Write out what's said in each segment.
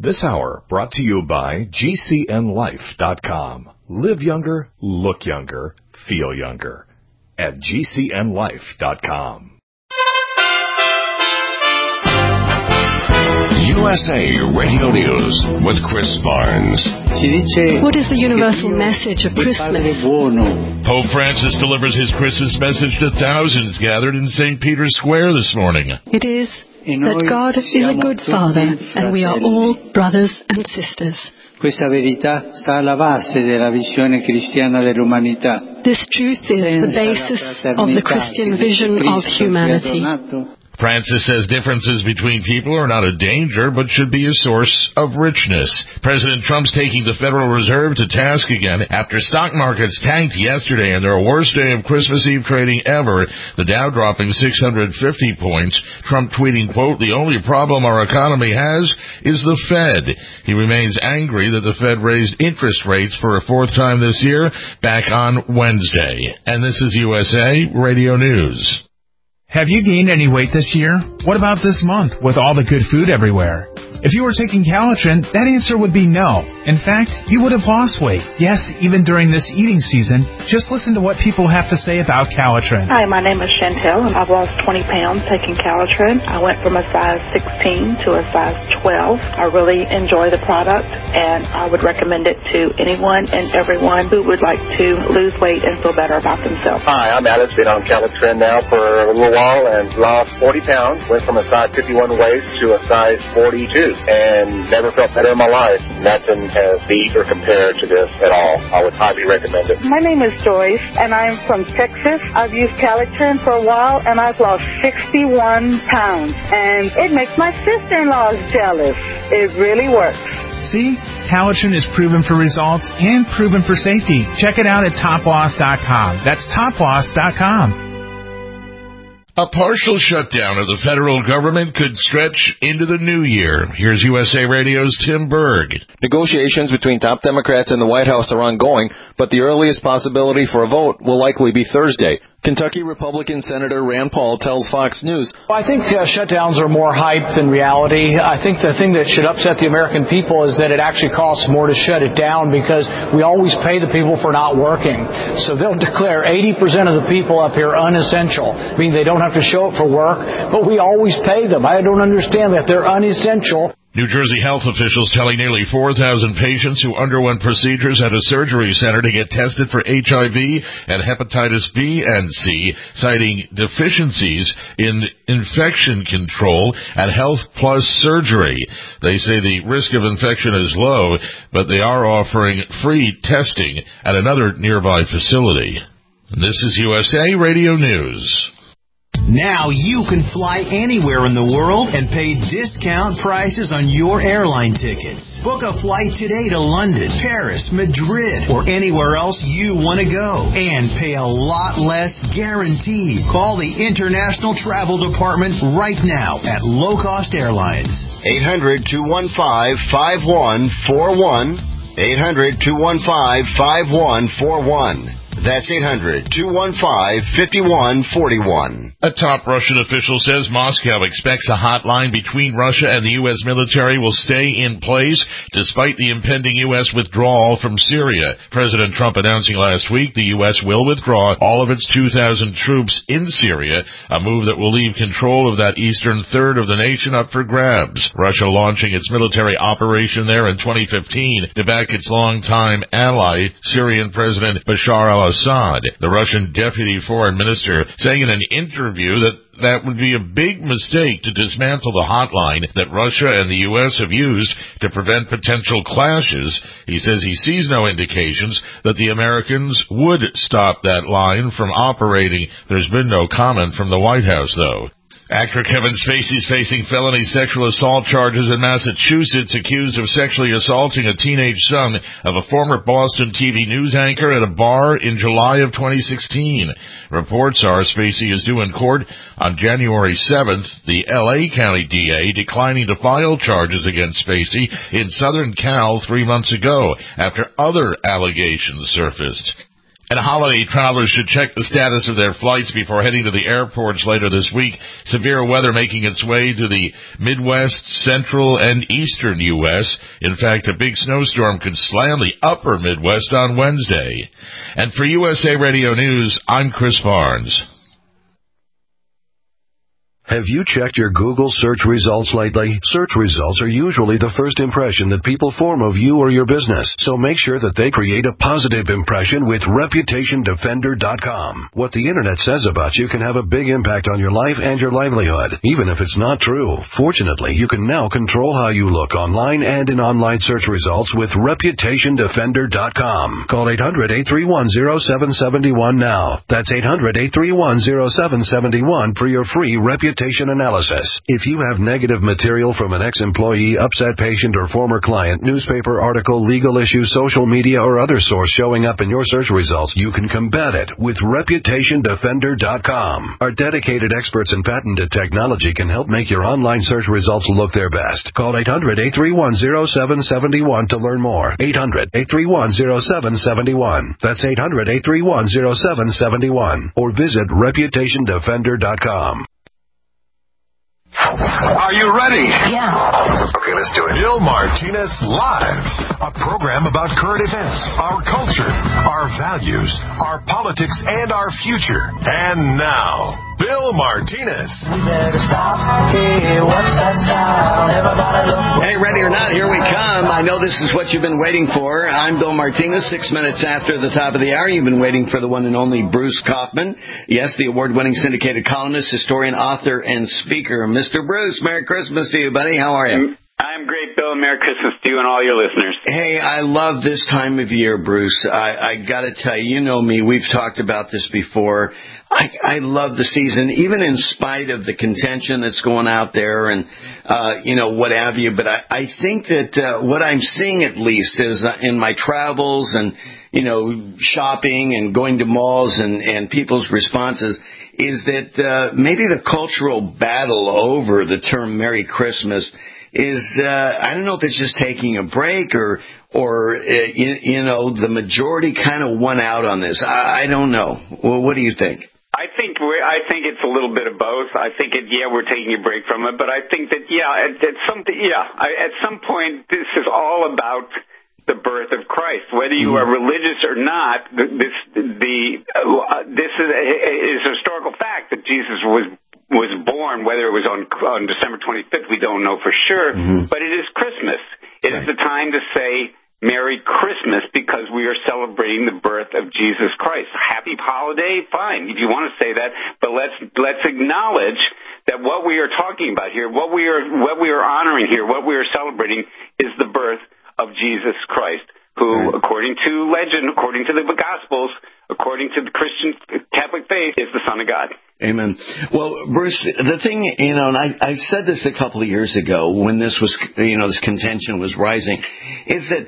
This hour brought to you by GCNLife.com. Live younger, look younger, feel younger at GCNLife.com. USA Radio News with Chris Barnes. What is the universal message of Christmas? Pope Francis delivers his Christmas message to thousands gathered in St. Peter's Square this morning. It is that God is a good Father, and we are all brothers and sisters. Questa verità sta alla base della visione cristiana dell'umanità. This truth is the basis of the Christian vision of humanity. Francis says differences between people are not a danger, but should be a source of richness. President Trump's taking the Federal Reserve to task again after stock markets tanked yesterday and their worst day of Christmas Eve trading ever, the Dow dropping 650 points. Trump tweeting, quote, "The only problem our economy has is the Fed." He remains angry that the Fed raised interest rates for a fourth time this year back on Wednesday. And this is USA Radio News. Have you gained any weight this year? What about this month with all the good food everywhere? If you were taking Calitrin, that answer would be no. In fact, you would have lost weight. Yes, even during this eating season. Just listen to what people have to say about Calitrin. Hi, my name is Chantel, and I've lost 20 pounds taking Calitrin. I went from a size 16 to a size 12. I really enjoy the product, and I would recommend it to anyone and everyone who would like to lose weight and feel better about themselves. Hi, I'm Alex. Been on Calitrin now for a little while and lost 40 pounds. Went from a size 51 waist to a size 42. And never felt better in my life. Nothing has beat or compared to this at all. I would highly recommend it. My name is Joyce, and I'm from Texas. I've used Calitrin for a while, and I've lost 61 pounds. And it makes my sister-in-law jealous. It really works. See? Calitrin is proven for results and proven for safety. Check it out at toploss.com. That's toploss.com. A partial shutdown of the federal government could stretch into the new year. Here's USA Radio's Tim Berg. Negotiations between top Democrats and the White House are ongoing, but the earliest possibility for a vote will likely be Thursday. Kentucky Republican Senator Rand Paul tells Fox News, I think shutdowns are more hype than reality. I think the thing that should upset the American people is that it actually costs more to shut it down because we always pay the people for not working. So they'll declare 80% of the people up here unessential, meaning they don't have to show up for work, but we always pay them. I don't understand that. They're unessential. New Jersey health officials telling nearly 4,000 patients who underwent procedures at a surgery center to get tested for HIV and hepatitis B and C, citing deficiencies in infection control at Health Plus Surgery. They say the risk of infection is low, but they are offering free testing at another nearby facility. And this is USA Radio News. Now you can fly anywhere in the world and pay discount prices on your airline tickets. Book a flight today to London, Paris, Madrid, or anywhere else you want to go. And pay a lot less guaranteed. Call the International Travel Department right now at Low Cost Airlines. 800-215-5141. 800-215-5141. That's 800-215-5141. A top Russian official says Moscow expects a hotline between Russia and the U.S. military will stay in place despite the impending U.S. withdrawal from Syria. President Trump announcing last week the U.S. will withdraw all of its 2,000 troops in Syria, a move that will leave control of that eastern third of the nation up for grabs. Russia launching its military operation there in 2015 to back its longtime ally, Syrian President Bashar al-Assad. The Russian deputy foreign minister saying in an interview that would be a big mistake to dismantle the hotline that Russia and the U.S. have used to prevent potential clashes. He says he sees no indications that the Americans would stop that line from operating. There's been no comment from the White House, though. Actor Kevin Spacey is facing felony sexual assault charges in Massachusetts, accused of sexually assaulting a teenage son of a former Boston TV news anchor at a bar in July of 2016. Reports are Spacey is due in court on January 7th, the L.A. County DA declining to file charges against Spacey in Southern Cal 3 months ago after other allegations surfaced. And holiday travelers should check the status of their flights before heading to the airports later this week. Severe weather making its way to the Midwest, Central, and Eastern U.S. In fact, a big snowstorm could slam the upper Midwest on Wednesday. And for USA Radio News, I'm Chris Barnes. Have you checked your Google search results lately? Search results are usually the first impression that people form of you or your business, so make sure that they create a positive impression with ReputationDefender.com. What the Internet says about you can have a big impact on your life and your livelihood, even if it's not true. Fortunately, you can now control how you look online and in online search results with ReputationDefender.com. Call 800-831-0771 now. That's 800-831-0771 for your free reputation analysis. If you have negative material from an ex-employee, upset patient, or former client, newspaper article, legal issue, social media, or other source showing up in your search results, you can combat it with ReputationDefender.com. Our dedicated experts in patented technology can help make your online search results look their best. Call 800-831-0771 to learn more. 800-831-0771. That's 800-831-0771. Or visit ReputationDefender.com. Are you ready? Yeah. Okay, let's do it. Bill Martinez Live, a program about current events, our culture, our values, our politics, and our future. And now, Bill Martinez. We better stop. Hey, what's that sound? Everybody look. Hey, ready or not, here we come. I know this is what you've been waiting for. I'm Bill Martinez. 6 minutes after the top of the hour, you've been waiting for the one and only Bruce Kaufman. Yes, the award-winning syndicated columnist, historian, author, and speaker. Mr. Bruce, Merry Christmas to you, buddy. How are you? I'm great, Bill. Merry Christmas to you and all your listeners. Hey, I love this time of year, Bruce. I got to tell you, you know me. We've talked about this before. I love the season, even in spite of the contention that's going out there and, what have you. But I think that what I'm seeing, at least, is in my travels and, shopping and going to malls and people's responses is that maybe the cultural battle over the term Merry Christmas is, I don't know if it's just taking a break or the majority kind of won out on this. I don't know. Well, what do you think? I think it's a little bit of both. I think we're taking a break from it, but I think that at some point this is all about the birth of Christ. Whether you are religious or not, this is a historical fact that Jesus was born. Whether it was on December 25th, we don't know for sure, but it is Christmas. It is the time to say Merry Christmas because we are celebrating the birth of Jesus Christ. Happy holiday, fine, if you want to say that, but let's acknowledge that what we are talking about here, what we are honoring here, what we are celebrating is the birth of Jesus Christ, who, according to legend, according to the Gospels, according to the Christian Catholic faith, is the Son of God. Amen. Well, Bruce, the thing, and I said this a couple of years ago when this was, this contention was rising, is that,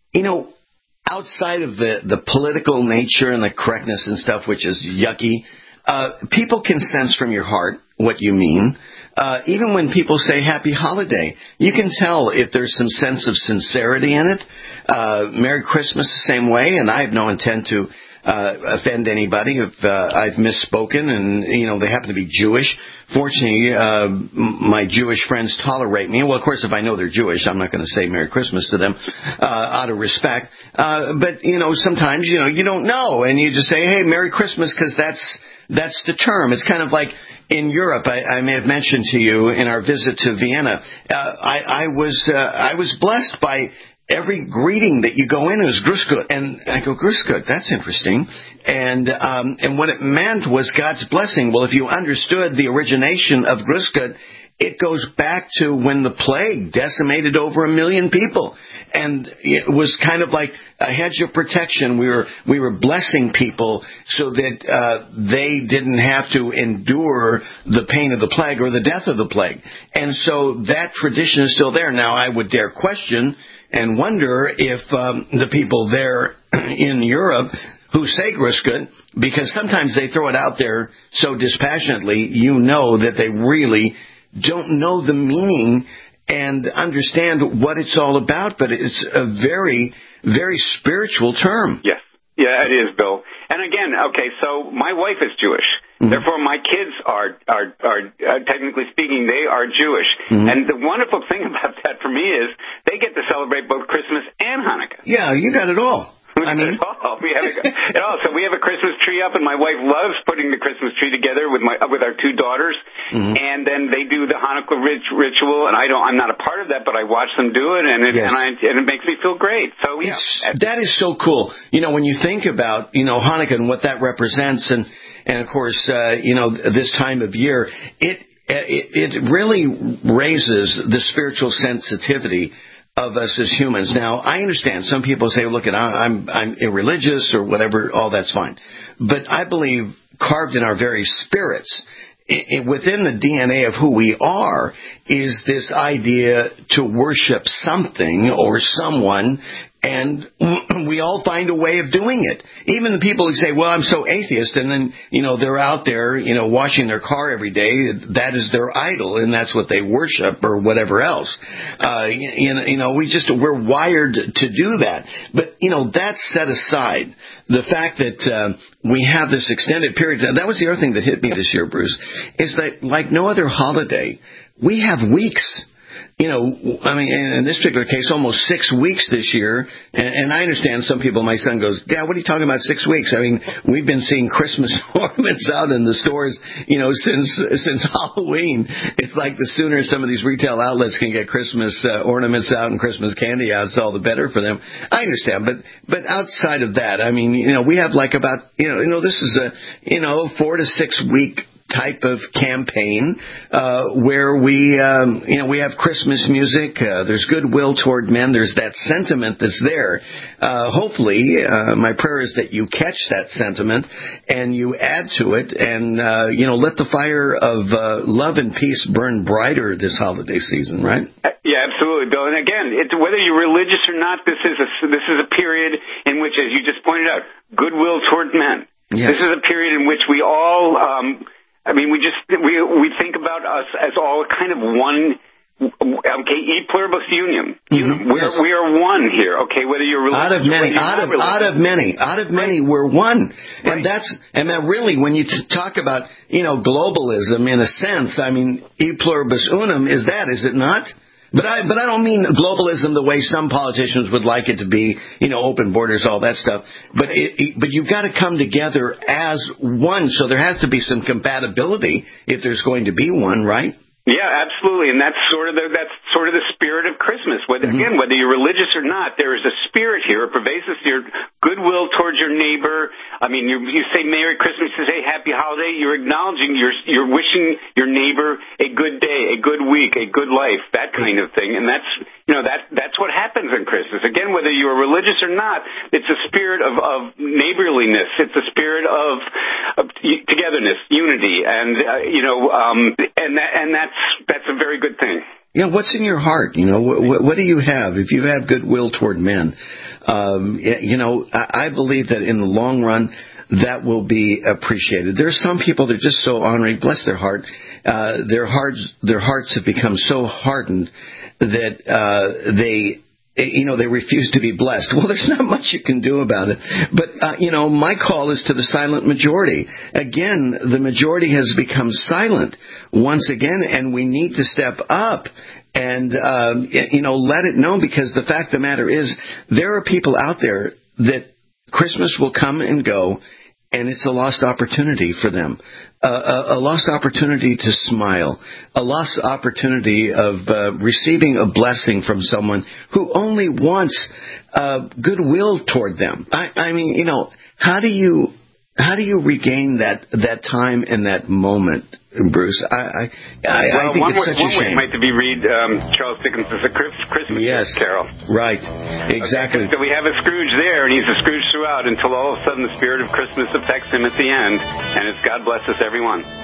outside of the political nature and the correctness and stuff, which is yucky, people can sense from your heart what you mean. Even when people say happy holiday, you can tell if there's some sense of sincerity in it. Merry Christmas the same way, and I have no intent to offend anybody if I've misspoken and, they happen to be Jewish. Fortunately, my Jewish friends tolerate me. Well, of course, if I know they're Jewish, I'm not going to say Merry Christmas to them out of respect. But, sometimes, you don't know, and you just say, hey, Merry Christmas, because that's the term. It's kind of like in Europe. I may have mentioned to you in our visit to Vienna, I was blessed by every greeting that you go in is Grüß Gott. And I go, Grüß Gott, that's interesting. And what it meant was God's blessing. Well, if you understood the origination of Grüß Gott, it goes back to when the plague decimated over 1 million people. And it was kind of like a hedge of protection. We were blessing people so that they didn't have to endure the pain of the plague or the death of the plague. And so that tradition is still there. Now, I would dare question and wonder if the people there in Europe who say Grüß Gott, because sometimes they throw it out there so dispassionately, that they really don't know the meaning and understand what it's all about, but it's a very, very spiritual term. Yes. Yeah, it is, Bill. And again, okay, so my wife is Jewish. Therefore, my kids are technically speaking, they are Jewish. And the wonderful thing about that for me is they get to celebrate both Christmas and Hanukkah. Yeah, you got it all. I mean, we have so we have a Christmas tree up, and my wife loves putting the Christmas tree together with our two daughters, and then they do the Hanukkah ritual, and I'm not a part of that, but I watch them do it, and it makes me feel great. So that is so cool. You know, when you think about Hanukkah and what that represents, and of course this time of year, it really raises the spiritual sensitivity of us as humans. Now, I understand some people say, look, I'm irreligious or whatever, all that's fine. But I believe carved in our very spirits, within the DNA of who we are, is this idea to worship something or someone, and we all find a way of doing it. Even the people who say, well, I'm so atheist, and then, they're out there, washing their car every day. That is their idol, and that's what they worship or whatever else. We're wired to do that. But, that set aside, the fact that we have this extended period, that was the other thing that hit me this year, Bruce, is that like no other holiday, we have weeks. In this particular case, almost 6 weeks this year. And I understand some people, my son goes, Dad, what are you talking about 6 weeks? I mean, we've been seeing Christmas ornaments out in the stores, since Halloween. It's like the sooner some of these retail outlets can get Christmas ornaments out and Christmas candy out, it's all the better for them. I understand. But outside of that, I mean, we have like about, this is a, 4 to 6 week type of campaign where we have Christmas music. There's goodwill toward men. There's that sentiment that's there. Hopefully, my prayer is that you catch that sentiment and you add to it, and let the fire of love and peace burn brighter this holiday season. Right? Yeah, absolutely, Bill. And again, whether you're religious or not, this is a period in which, as you just pointed out, goodwill toward men. Yes. This is a period in which we all. We think about us as all kind of one. Okay, e pluribus unium. We are one here. Okay, whether you're religious out of many, we're one, and that really, when you talk about globalism in a sense, I mean, e pluribus unum is it not? But I don't mean globalism the way some politicians would like it to be, open borders, all that stuff. But you've got to come together as one. So there has to be some compatibility if there's going to be one, right? Yeah, absolutely, and that's sort of the spirit of Christmas. Whether you're religious or not, there is a spirit here, a pervasive spirit, goodwill towards your neighbor. I mean, you say Merry Christmas, you say Happy Holiday. You're acknowledging, you're wishing your neighbor a good day, a good week, a good life, that kind of thing. And that's what happens in Christmas. Again, whether you are religious or not, it's a spirit of neighborliness. It's a spirit of togetherness, unity, and that's a very good thing. Yeah, what's in your heart? What do you have? If you have goodwill toward men, I believe that in the long run, that will be appreciated. There are some people that are just so ornery, bless their heart. Their hearts have become so hardened that they refuse to be blessed. Well, there's not much you can do about it. But, my call is to the silent majority. Again, the majority has become silent once again, and we need to step up and, let it know, because the fact of the matter is there are people out there that Christmas will come and go, and it's a lost opportunity for them. A lost opportunity to smile. A lost opportunity of receiving a blessing from someone who only wants goodwill toward them. I mean, how do you regain that time and that moment, Bruce? I think it's such a shame. One way might be read Charles Dickens' A Christmas Carol. Right, exactly. Okay, so we have a Scrooge there, and he's a Scrooge throughout until all of a sudden the spirit of Christmas affects him at the end, and it's God bless us, everyone.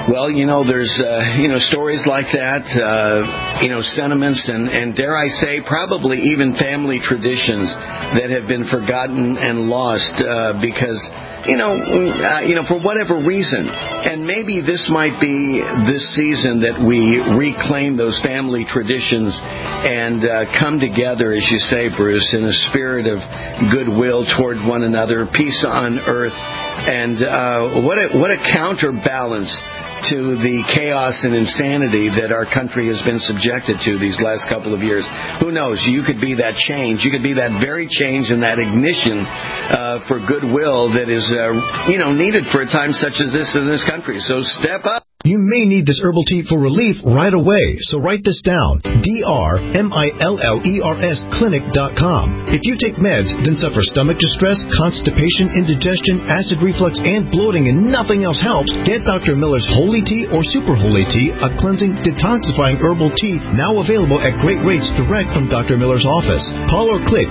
Well, there's, stories like that, sentiments and dare I say, probably even family traditions that have been forgotten and lost because, for whatever reason. And maybe this might be this season that we reclaim those family traditions and come together, as you say, Bruce, in a spirit of goodwill toward one another, peace on earth. And what a counterbalance to the chaos and insanity that our country has been subjected to these last couple of years. Who knows? You could be that change. You could be that very change and that ignition for goodwill that is, needed for a time such as this in this country. So step up. You may need this herbal tea for relief right away, so write this down. DRMILLERS clinic.com. If you take meds, then suffer stomach distress, constipation, indigestion, acid reflux, and bloating, and nothing else helps, get Dr. Miller's Holy Tea or Super Holy Tea, a cleansing, detoxifying herbal tea, now available at great rates direct from Dr. Miller's office. Call or click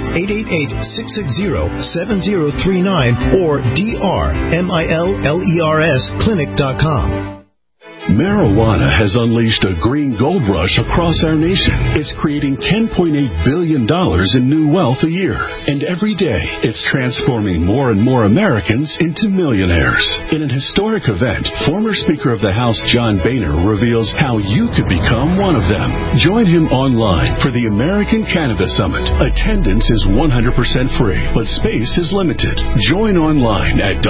888-660-7039 or DRMILLERS clinic.com. Marijuana has unleashed a green gold rush across our nation. It's creating $10.8 billion in new wealth a year. And every day, it's transforming more and more Americans into millionaires. In an historic event, former Speaker of the House John Boehner reveals how you could become one of them. Join him online for the American Cannabis Summit. Attendance is 100% free, but space is limited. Join online at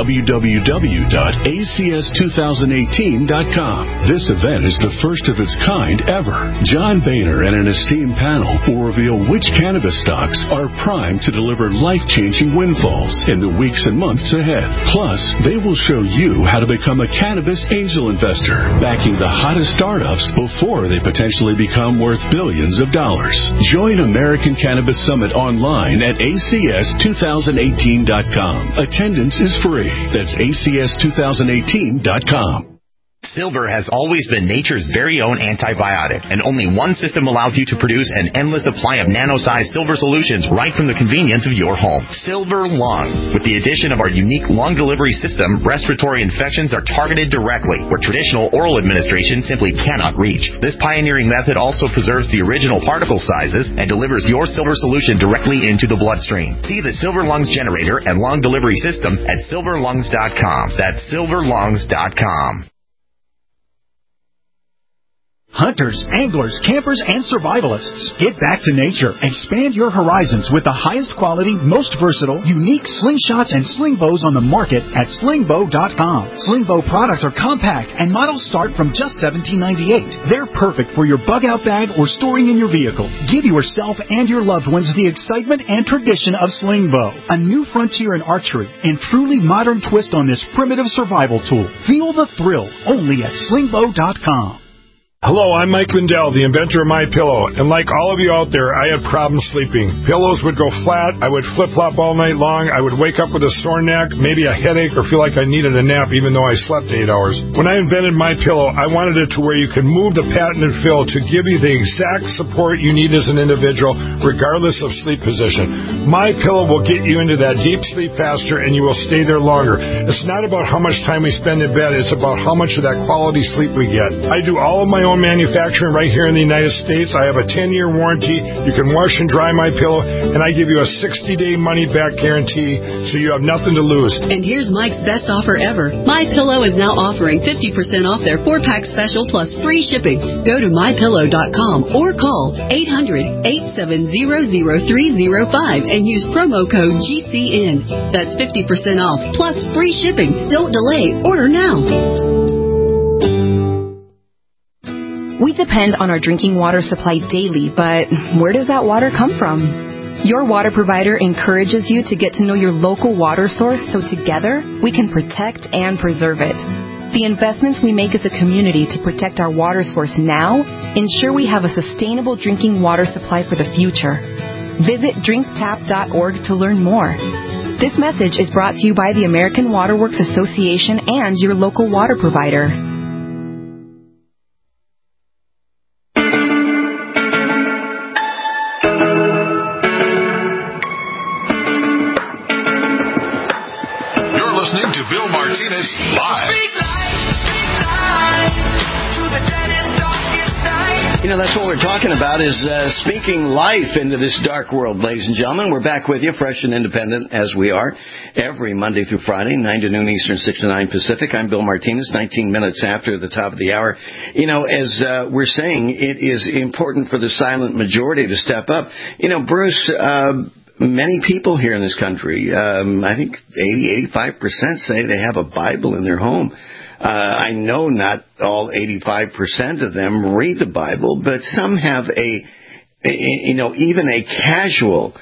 www.acs2018.com. This event is the first of its kind ever. John Boehner and an esteemed panel will reveal which cannabis stocks are primed to deliver life-changing windfalls in the weeks and months ahead. Plus, they will show you how to become a cannabis angel investor, backing the hottest startups before they potentially become worth billions of dollars. Join American Cannabis Summit online at acs2018.com. Attendance is free. That's acs2018.com. Silver has always been nature's very own antibiotic, and only one system allows you to produce an endless supply of nano-sized silver solutions right from the convenience of your home. Silver Lungs. With the addition of our unique lung delivery system, respiratory infections are targeted directly, where traditional oral administration simply cannot reach. This pioneering method also preserves the original particle sizes and delivers your silver solution directly into the bloodstream. See the Silver Lungs generator and lung delivery system at silverlungs.com. That's silverlungs.com. Hunters, anglers, campers, and survivalists, get back to nature. Expand your horizons with the highest quality, most versatile, unique slingshots and sling bows on the market at slingbow.com. Slingbow products are compact and models start from just $17.98. They're perfect for your bug-out bag or storing in your vehicle. Give yourself and your loved ones the excitement and tradition of Slingbow, a new frontier in archery and truly modern twist on this primitive survival tool. Feel the thrill only at slingbow.com. Hello, I'm Mike Lindell, the inventor of MyPillow, and like all of you out there, I had problems sleeping. Pillows would go flat, I would flip-flop all night long, I would wake up with a sore neck, maybe a headache, or feel like I needed a nap even though I slept 8 hours. When I invented MyPillow, I wanted it to where you could move the patented fill to give you the exact support you need as an individual, regardless of sleep position. MyPillow will get you into that deep sleep faster, and you will stay there longer. It's not about how much time we spend in bed, it's about how much of that quality sleep we get. I do all of my own manufacturing right here in the United States. I have a 10-year warranty. You can wash and dry MyPillow, and I give you a 60-day money-back guarantee, so you have nothing to lose. And here's Mike's best offer ever. MyPillow is now offering 50% off their 4-pack special plus free shipping. Go to MyPillow.com or call 800-870-0305 and use promo code GCN. That's 50% off plus free shipping. Don't delay. Order now. We depend on our drinking water supply daily, but where does that water come from? Your water provider encourages you to get to know your local water source so together we can protect and preserve it. The investments we make as a community to protect our water source now ensure we have a sustainable drinking water supply for the future. Visit drinktap.org to learn more. This message is brought to you by the American Water Works Association and your local water provider. Live. That's what we're talking about is speaking life into this dark world, ladies and gentlemen. We're back with you, fresh and independent as we are, every Monday through Friday, 9 to noon Eastern, 6 to 9 Pacific. I'm Bill Martinez, 19 minutes after the top of the hour. As we're saying, it is important for the silent majority to step up. Bruce, many people here in this country, I think 80-85% say they have a Bible in their home. I know not all 85% of them read the Bible, but some have even a casual,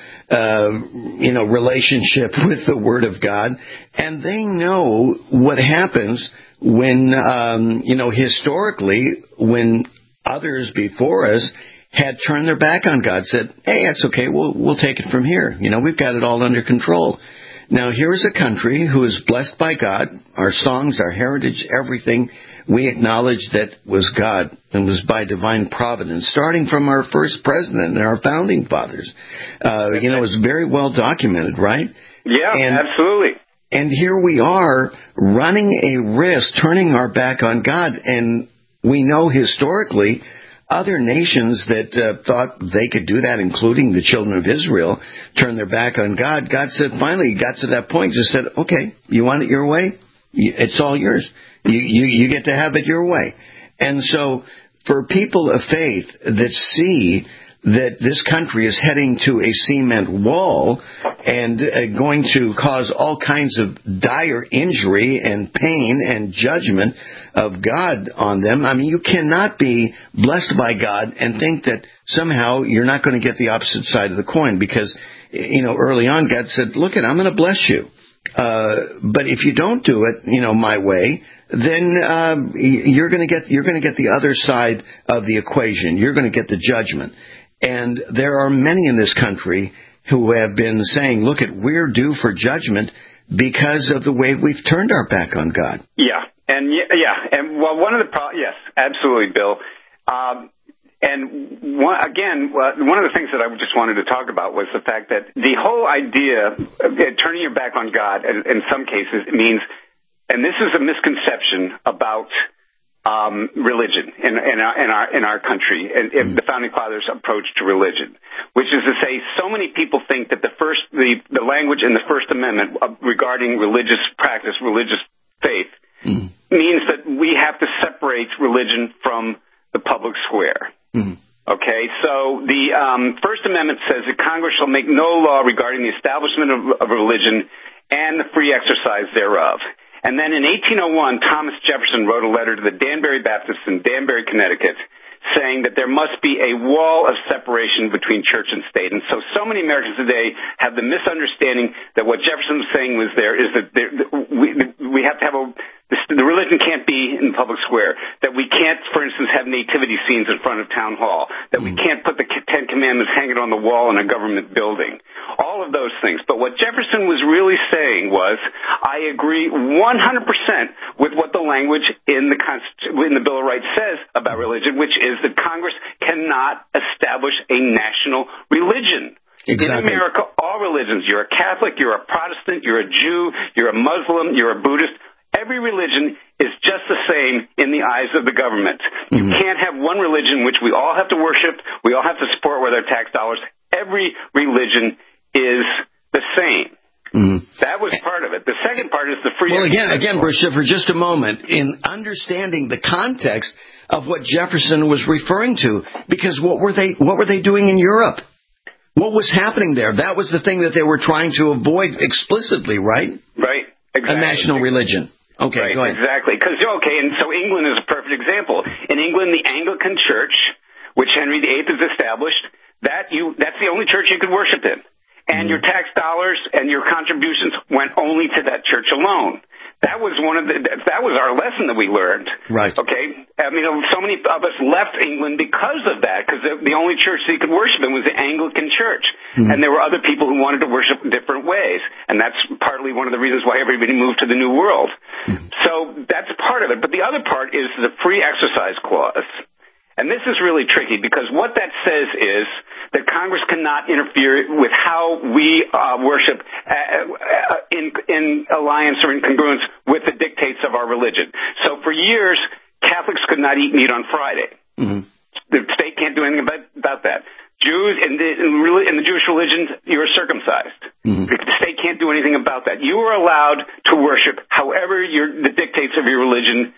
relationship with the Word of God, and they know what happens when, historically, when others before us had turned their back on God, said, hey, that's okay, we'll take it from here. We've got it all under control. Now, here is a country who is blessed by God. Our songs, our heritage, everything, we acknowledge that was God and was by divine providence, starting from our first president and our founding fathers. It was very well documented, right? Yeah, absolutely. And here we are running a risk, turning our back on God. And we know historically other nations that thought they could do that, including the children of Israel, turned their back on God. God said, finally, got to that point, just said, okay, you want it your way? It's all yours. You get to have it your way. And so for people of faith that see that this country is heading to a cement wall and going to cause all kinds of dire injury and pain and judgment of God on them. I mean, you cannot be blessed by God and think that somehow you're not going to get the opposite side of the coin, because, early on God said, look, I'm going to bless you. But if you don't do it, my way, then you're going to get the other side of the equation. You're going to get the judgment. And there are many in this country who have been saying, look, we're due for judgment because of the way we've turned our back on God. Yeah. And one of the yes, absolutely, Bill. One of the things that I just wanted to talk about was the fact that the whole idea of turning your back on God, in some cases, means, and this is a misconception about religion in our country, and the Founding Fathers' approach to religion, which is to say, so many people think that the language in the First Amendment regarding religious practice, religious faith, means that we have to separate religion from the public square. Okay, so the First Amendment says that Congress shall make no law regarding the establishment of religion and the free exercise thereof. And then in 1801, Thomas Jefferson wrote a letter to the Danbury Baptists in Danbury, Connecticut, saying that there must be a wall of separation between church and state. And so many Americans today have the misunderstanding that what Jefferson was saying was we have to have the religion can't be in the public square, that we can't, for instance, have nativity scenes in front of town hall, that we can't put the Ten Commandments hanging on the wall in a government building, all of those things. But what Jefferson was really saying was, I agree 100% with what the language in the Bill of Rights says about religion, which is that Congress cannot establish a national religion. Exactly. In America, all religions, you're a Catholic, you're a Protestant, you're a Jew, you're a Muslim, you're a Buddhist, every religion is just the same in the eyes of the government. You can't have one religion which we all have to worship, we all have to support with our tax dollars. Every religion is the same. That was part of it. The second part is the free... Well, again, Bruce, for just a moment, in understanding the context of what Jefferson was referring to, because what were they doing in Europe? What was happening there? That was the thing that they were trying to avoid explicitly, right? Right, exactly. A national religion. Okay, right, go ahead. Exactly. And so England is a perfect example. In England, the Anglican Church, which Henry VIII has established, that's the only church you could worship in. And your tax dollars and your contributions went only to that church alone. That was our lesson that we learned. Right. Okay. I mean, so many of us left England because of that, because the only church that you could worship in was the Anglican Church. And there were other people who wanted to worship in different ways. And that's partly one of the reasons why everybody moved to the New World. So that's part of it. But the other part is the free exercise clause. And this is really tricky, because what that says is that Congress cannot interfere with how we worship in alliance or in congruence with the dictates of our religion. So for years, Catholics could not eat meat on Friday. The state can't do anything about that. Jews in the Jewish religion, you're circumcised. Mm-hmm. The state can't do anything about that. You are allowed to worship however the dictates of your religion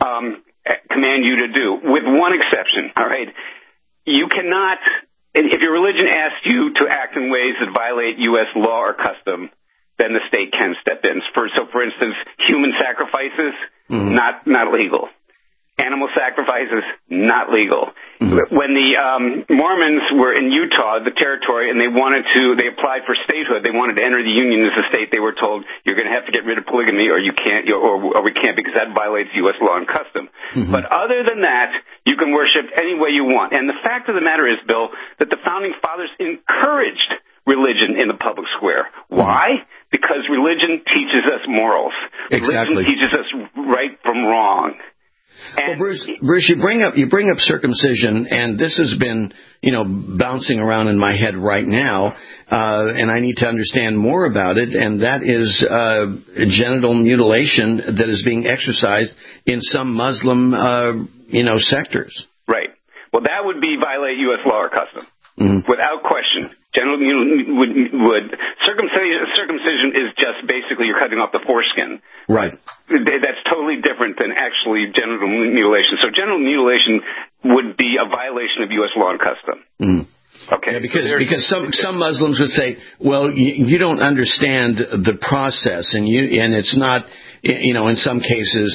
command you to do, with one exception. All right, you cannot, if your religion asks you to act in ways that violate U.S. law or custom, then the state can step in. For instance, human sacrifices, not legal. Animal sacrifices, not legal. Mm-hmm. When the Mormons were in Utah, the territory, and they applied for statehood, they wanted to enter the Union as a state, they were told, you're going to have to get rid of polygamy or you can't, or we can't because that violates U.S. law and custom. Mm-hmm. But other than that, you can worship any way you want. And the fact of the matter is, Bill, that the Founding Fathers encouraged religion in the public square. Why? Because religion teaches us morals. Exactly. Religion teaches us right from wrong. Well, Bruce, you bring up circumcision, and this has been, bouncing around in my head right now, and I need to understand more about it, and that is genital mutilation that is being exercised in some Muslim, sectors. Right. Well, that would violate U.S. law or custom, without question. Genital mutilation circumcision is just basically you're cutting off the foreskin. Right. That's totally different than actually genital mutilation. So genital mutilation would be a violation of U.S. law and custom. Okay. Yeah, because some Muslims would say, well, you don't understand the process, and it's not, in some cases,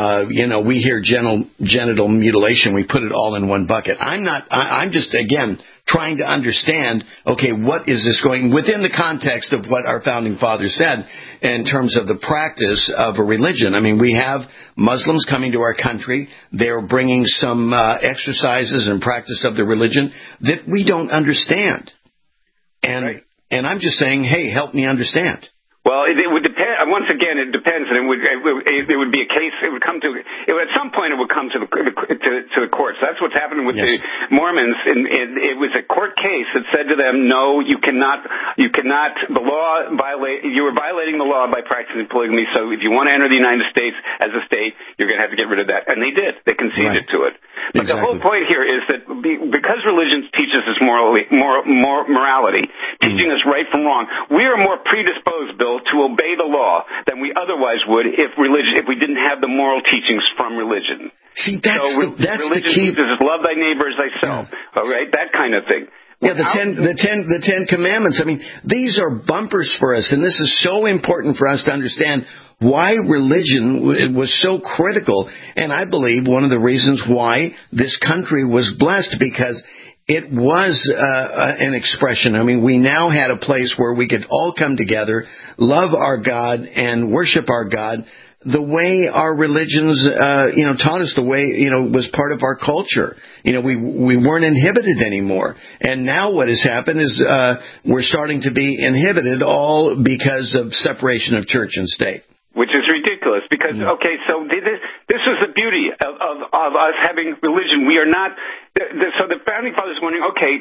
we hear genital mutilation, we put it all in one bucket. I'm just, again, trying to understand, okay, what is this going within the context of what our Founding Fathers said in terms of the practice of a religion. I mean, we have Muslims coming to our country. They're bringing some exercises and practice of the religion that we don't understand. And I'm just saying, hey, help me understand. Well, it would depend. Once again, it depends, and it would be a case. At some point, it would come to the courts. That's what's happening with the Mormons. And it was a court case that said to them, "No, you cannot. The law you were violating the law by practicing polygamy. So if you want to enter the United States as a state, you're going to have to get rid of that." And they did. They conceded to it. But the whole point here is that because religion teaches us morality, teaching us right from wrong, we are more predisposed, Bill, to obey the law than we otherwise would if we didn't have the moral teachings from religion. See, that's religion the key. Teaches us love thy neighbor as thyself. All right, that kind of thing. Yeah, the Ten Commandments. I mean, these are bumpers for us, and this is so important for us to understand why religion was so critical. And I believe one of the reasons why this country was blessed, because it was an expression. I mean, we now had a place where we could all come together, love our God, and worship our God the way our religions, taught us, the way, was part of our culture. We weren't inhibited anymore. And now what has happened is we're starting to be inhibited, all because of separation of church and state. Which is ridiculous because, okay, so this is the beauty of us having religion. We are not, so the Founding Fathers were wondering, okay,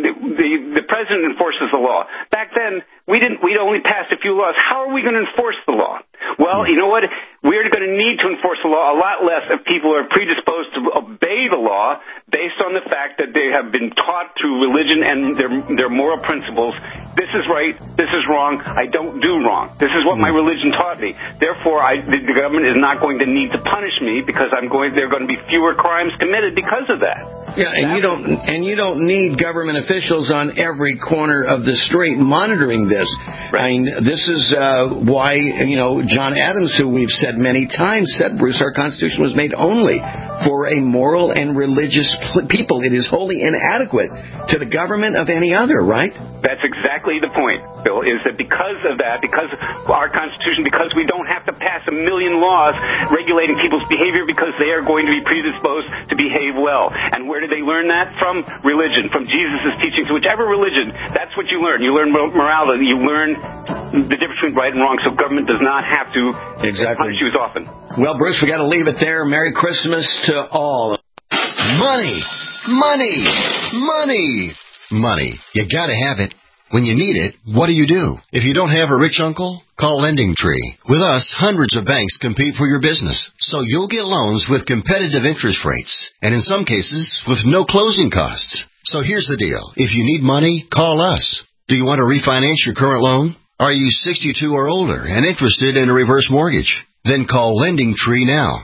the president enforces the law. Back then, we'd only passed a few laws. How are we going to enforce the law? Well, you know what? We're going to need to enforce the law a lot less if people are predisposed to obey the law based on the fact that they have been taught through religion and their moral principles. This is right. This is wrong. I don't do wrong. This is what my religion taught me. Therefore, the government is not going to need to punish me because there are going to be fewer crimes committed because of that. Yeah, and you don't need government officials on every corner of the street monitoring this. Right. I mean, this is why John Adams, who we've said many times, said, Bruce, our Constitution was made only for a moral and religious people. It is wholly inadequate to the government of any other, right? That's exactly the point, Bill, is that because of that, because of our Constitution, because we don't have to pass a million laws regulating people's behavior because they are going to be predisposed to behave well. And where do they learn that? From religion, from Jesus' teachings. Whichever religion, that's what you learn. You learn morality. You learn the difference between right and wrong, so government does not have to punish you as often. Well, Bruce, we got to leave it there. Merry Christmas to all. Money. Money. Money. Money. You got to have it. When you need it, what do? If you don't have a rich uncle, call Lending Tree. With us, hundreds of banks compete for your business, so you'll get loans with competitive interest rates, and in some cases, with no closing costs. So here's the deal. If you need money, call us. Do you want to refinance your current loan? Are you 62 or older and interested in a reverse mortgage? Then call Lending Tree now.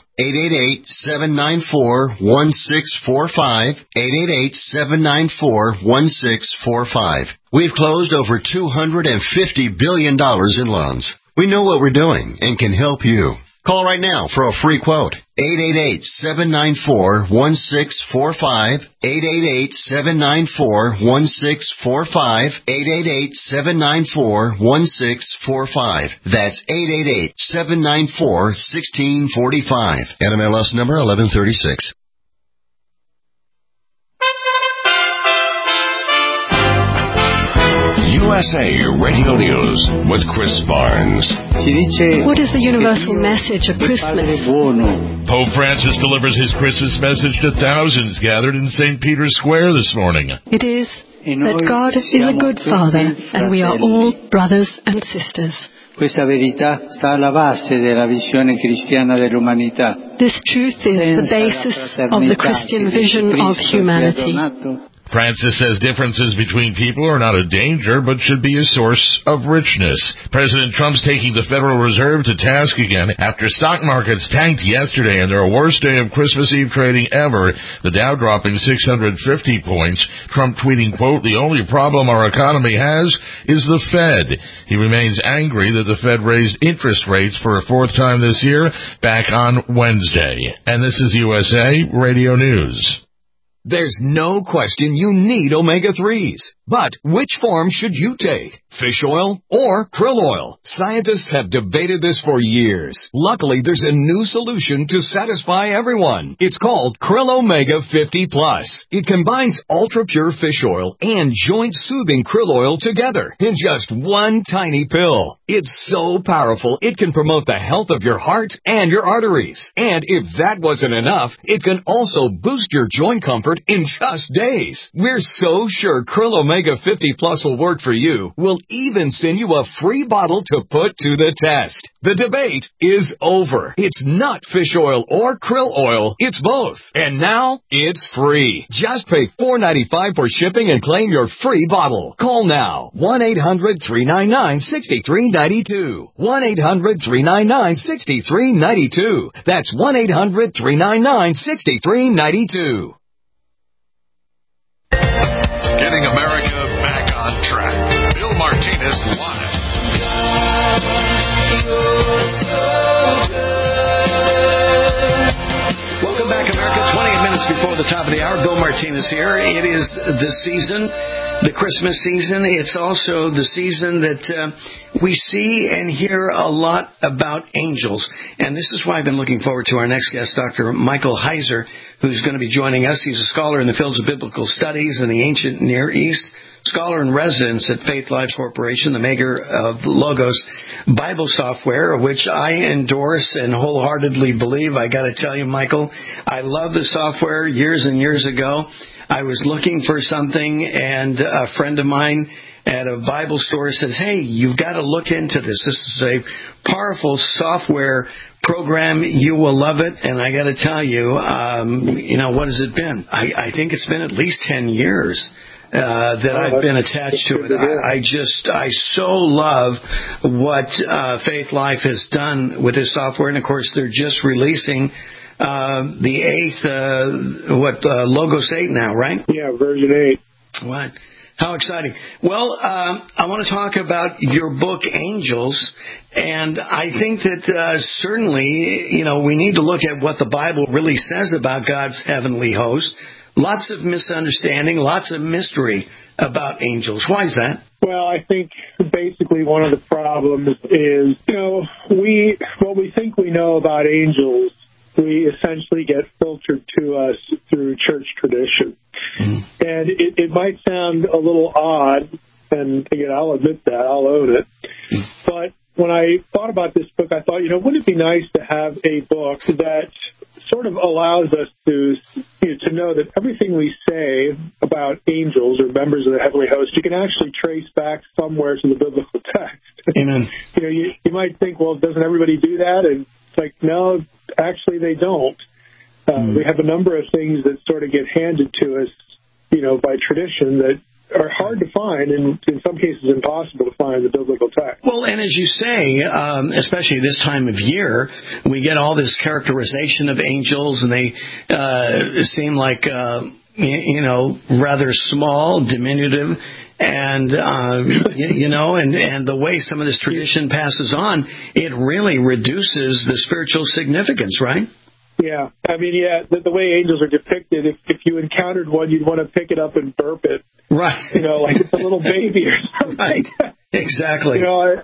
888-794-1645. 888-794-1645. We've closed over $250 billion in loans. We know what we're doing and can help you. Call right now for a free quote. 888-794-1645. 888-794-1645. 888-794-1645. That's 888-794-1645. NMLS number 1136. USA Radio News with Chris Barnes. What is the universal message of Christmas? Pope Francis delivers his Christmas message to thousands gathered in St. Peter's Square this morning. It is that God is a good Father, and we are all brothers and sisters. Questa verità sta alla base della visione cristiana dell'umanità. This truth is the basis of the Christian vision of humanity. Francis says differences between people are not a danger, but should be a source of richness. President Trump's taking the Federal Reserve to task again after stock markets tanked yesterday in their worst day of Christmas Eve trading ever, the Dow dropping 650 points. Trump tweeting, quote, "The only problem our economy has is the Fed." He remains angry that the Fed raised interest rates for a fourth time this year back on Wednesday. And this is USA Radio News. There's no question you need omega-3s. But which form should you take? Fish oil or krill oil? Scientists have debated this for years. Luckily, there's a new solution to satisfy everyone. It's called Krill Omega 50 Plus. It combines ultra-pure fish oil and joint-soothing krill oil together in just one tiny pill. It's so powerful, it can promote the health of your heart and your arteries. And if that wasn't enough, it can also boost your joint comfort in just days. We're so sure Krill Omega 50 Plus will work for you. We'll even send you a free bottle to put to the test. The debate is over. It's not fish oil or krill oil. It's both. And now it's free. Just pay $4.95 for shipping and claim your free bottle. Call now. 1-800-399-6392. 1-800-399-6392. That's 1-800-399-6392. Getting America back on track. Bill Martinez Live. Welcome back, America. 28 minutes before the top of the hour. Bill Martinez here. It is the season, the Christmas season. It's also the season that we see and hear a lot about angels. And this is why I've been looking forward to our next guest, Dr. Michael Heiser, who's going to be joining us. He's a scholar in the fields of biblical studies in the ancient Near East, scholar in residence at Faith Life Corporation, the maker of Logos Bible software, which I endorse and wholeheartedly believe. I got to tell you, Michael, I love the software. Years and years ago, I was looking for something, and a friend of mine at a Bible store says, "Hey, you've got to look into this. This is a powerful software program. You will love it." And I got to tell you, what has it been? I think it's been at least 10 years that I've been attached to it. I so love what Faith Life has done with this software. And of course, they're just releasing the 8th, Logos 8 now, right? Yeah, version 8. What? How exciting. Well, I want to talk about your book, Angels, and I think that certainly, we need to look at what the Bible really says about God's heavenly host. Lots of misunderstanding, lots of mystery about angels. Why is that? Well, I think basically one of the problems is, what we think we know about angels, we essentially get filtered to us through church tradition. Mm. And it might sound a little odd, and again, I'll admit that, I'll own it. Mm. But when I thought about this book, I thought, wouldn't it be nice to have a book that sort of allows us to know that everything we say about angels or members of the heavenly host, you can actually trace back somewhere to the biblical text. Amen. You might think, well, doesn't everybody do that? And it's like, no, actually they don't. We have a number of things that sort of get handed to us, by tradition that are hard to find, and in some cases impossible to find in the biblical text. Well, and as you say, especially this time of year, we get all this characterization of angels, and they seem like, rather small, diminutive, and, and the way some of this tradition passes on, it really reduces the spiritual significance, right? Yeah. I mean, the way angels are depicted, if you encountered one, you'd want to pick it up and burp it. Right. Like it's a little baby or something. Right. Exactly.